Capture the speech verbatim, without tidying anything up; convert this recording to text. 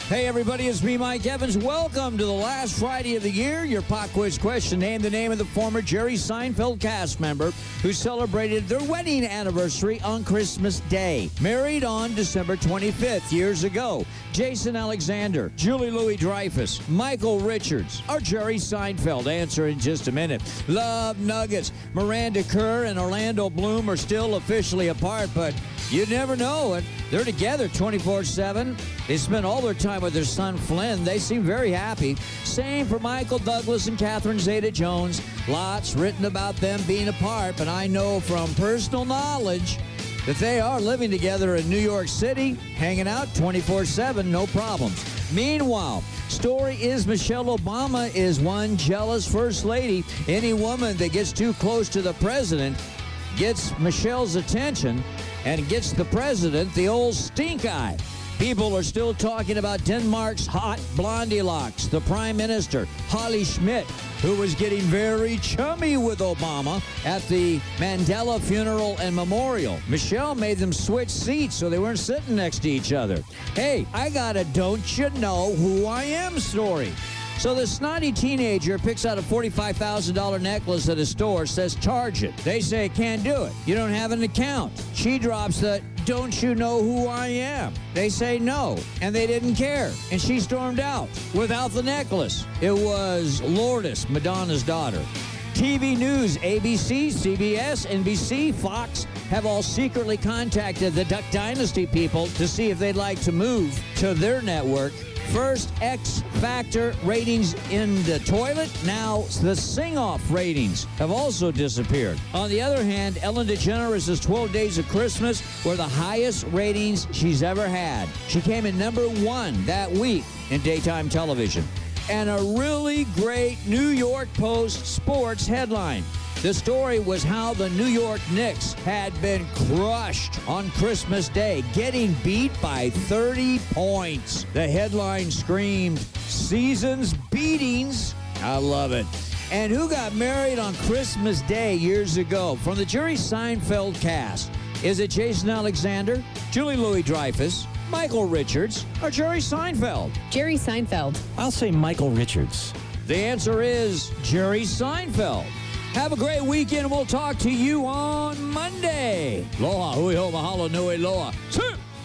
Hey, everybody, it's me, Mike Evans. Welcome to the last Friday of the year. Your pop quiz question: name the name of the former Jerry Seinfeld cast member who celebrated their wedding anniversary on Christmas Day. Married on December twenty-fifth, years ago. Jason Alexander, Julie Louis-Dreyfus, Michael Richards, or Jerry Seinfeld. Answer in just a minute. Love Nuggets. Miranda Kerr and Orlando Bloom are still officially apart, but you never know it. They're together twenty-four seven. They spend all their time with their son Flynn. They seem very happy. Same for Michael Douglas and Catherine Zeta-Jones. Lots written about them being apart, but I know from personal knowledge that they are living together in New York City, hanging out twenty-four seven, no problems. Meanwhile, story is Michelle Obama is one jealous first lady. Any woman that gets too close to the president gets Michelle's attention and gets the president the old stink eye. People are still talking about Denmark's hot blondie locks, the Prime Minister, Holly Schmidt, who was getting very chummy with Obama at the Mandela funeral and memorial. Michelle made them switch seats so they weren't sitting next to each other. Hey, I got a don't you know who I am story. So the snotty teenager picks out a forty-five thousand dollars necklace at a store, says charge it. They say can't do it. You don't have an account. She drops the don't you know who I am. They say no, and they didn't care. And she stormed out without the necklace. It was Lourdes, Madonna's daughter. T V news, A B C, C B S, N B C, Fox have all secretly contacted the Duck Dynasty people to see if they'd like to move to their network. First, X Factor ratings in the toilet. Now, the sing-off ratings have also disappeared. On the other hand, Ellen DeGeneres' twelve Days of Christmas were the highest ratings she's ever had. She came in number one that week in daytime television. And a really great New York Post sports headline. The story was how the New York Knicks had been crushed on Christmas Day, getting beat by thirty points. The headline screamed, season's beatings. I love it. And who got married on Christmas Day years ago? From the Jerry Seinfeld cast, is it Jason Alexander, Julie Louis-Dreyfus, Michael Richards, or Jerry Seinfeld? Jerry Seinfeld. I'll say Michael Richards. The answer is Jerry Seinfeld. Have a great weekend. We'll talk to you on Monday. Aloha, hui ho, mahalo, nui loa.